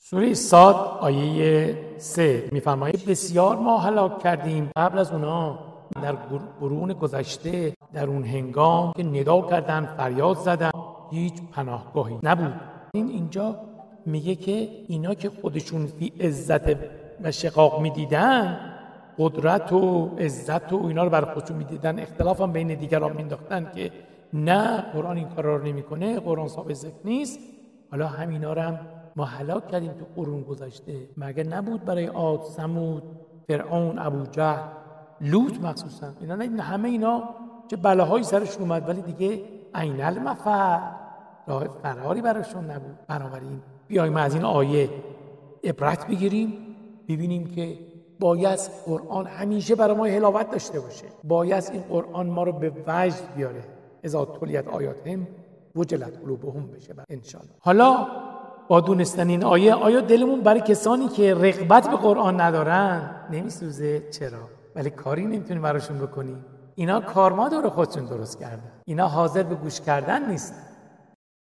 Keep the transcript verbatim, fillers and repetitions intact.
سوره صاد آیه سه میفرماید بسیار ما هلاک کردیم قبل از اونا در قرون گذشته، در اون هنگام که ندا کردن، فریاد زدن، هیچ پناهگاهی نبود. این اینجا میگه که اینا که خودشون فی عزت و شقاق میدیدن، قدرت و عزت و اینا رو بر خودشون میدیدن، اختلاف هم بین دیگران مینداختن که نه قرآن این کارا رو نمیکنه، قرآن صاحب ذکر نیست. حالا همینا رو هم ما هلاک کردیم تو قرون گذشته. مگر نبود برای عاد، ثمود، فرعون، ابوجهل، لوط مخصوصا اینا نه همه اینا چه بلاهایی سرشون اومد، ولی دیگه عین المفر، راه فراری براشون نبود. بنابراین بیایم از این آیه عبرت بگیریم، ببینیم که باید قرآن همیشه برای ما حلاوت داشته باشه، باید این قرآن ما رو به وجد بیاره. اذا تلیت آیاتهم وجلت قلوبهم بشه ان شاء الله. حالا با دونستن این آیه، آیا دلمون برای کسانی که رغبت به قرآن ندارن نمیسوزه؟ چرا؟ ولی کاری نمیتونیم براشون بکنیم. اینا کارما دور خودشون درست کردن، اینا حاضر به گوش کردن نیستن.